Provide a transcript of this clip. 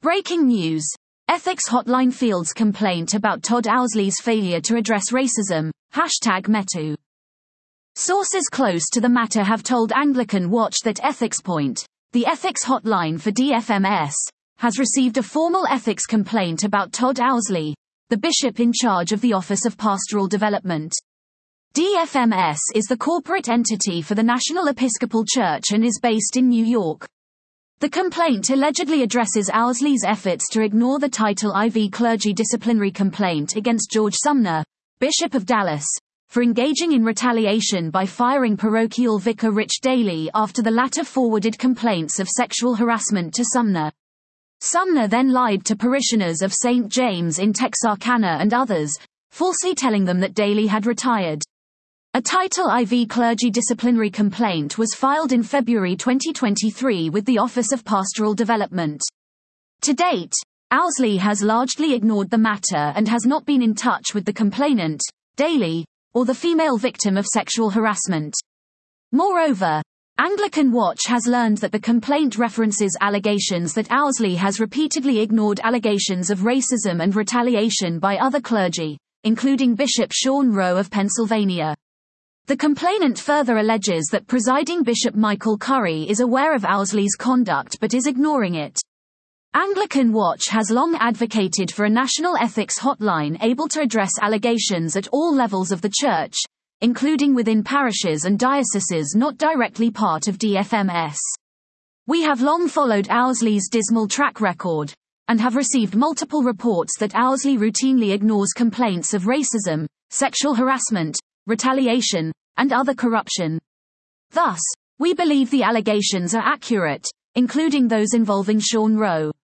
Breaking news. Ethics Hotline fields complaint about Todd Owsley's failure to address racism. #MeToo. Sources close to the matter have told Anglican Watch that Ethics Point, the ethics hotline for DFMS, has received a formal ethics complaint about Todd Owsley, the bishop in charge of the Office of Pastoral Development. DFMS is the corporate entity for the National Episcopal Church and is based in New York. The complaint allegedly addresses Owsley's efforts to ignore the Title IV clergy disciplinary complaint against George Sumner, Bishop of Dallas, for engaging in retaliation by firing parochial vicar Rich Daly after the latter forwarded complaints of sexual harassment to Sumner. Sumner then lied to parishioners of St. James in Texarkana and others, falsely telling them that Daly had retired. A Title IV clergy disciplinary complaint was filed in February 2023 with the Office of Pastoral Development. To date, Owsley has largely ignored the matter and has not been in touch with the complainant, Daly, or the female victim of sexual harassment. Moreover, Anglican Watch has learned that the complaint references allegations that Owsley has repeatedly ignored allegations of racism and retaliation by other clergy, including Bishop Sean Rowe of Pennsylvania. The complainant further alleges that presiding Bishop Michael Curry is aware of Owsley's conduct but is ignoring it. Anglican Watch has long advocated for a national ethics hotline able to address allegations at all levels of the church, including within parishes and dioceses not directly part of DFMS. We have long followed Owsley's dismal track record, and have received multiple reports that Owsley routinely ignores complaints of racism, sexual harassment, retaliation, and other corruption. Thus, we believe the allegations are accurate, including those involving Sean Rowe.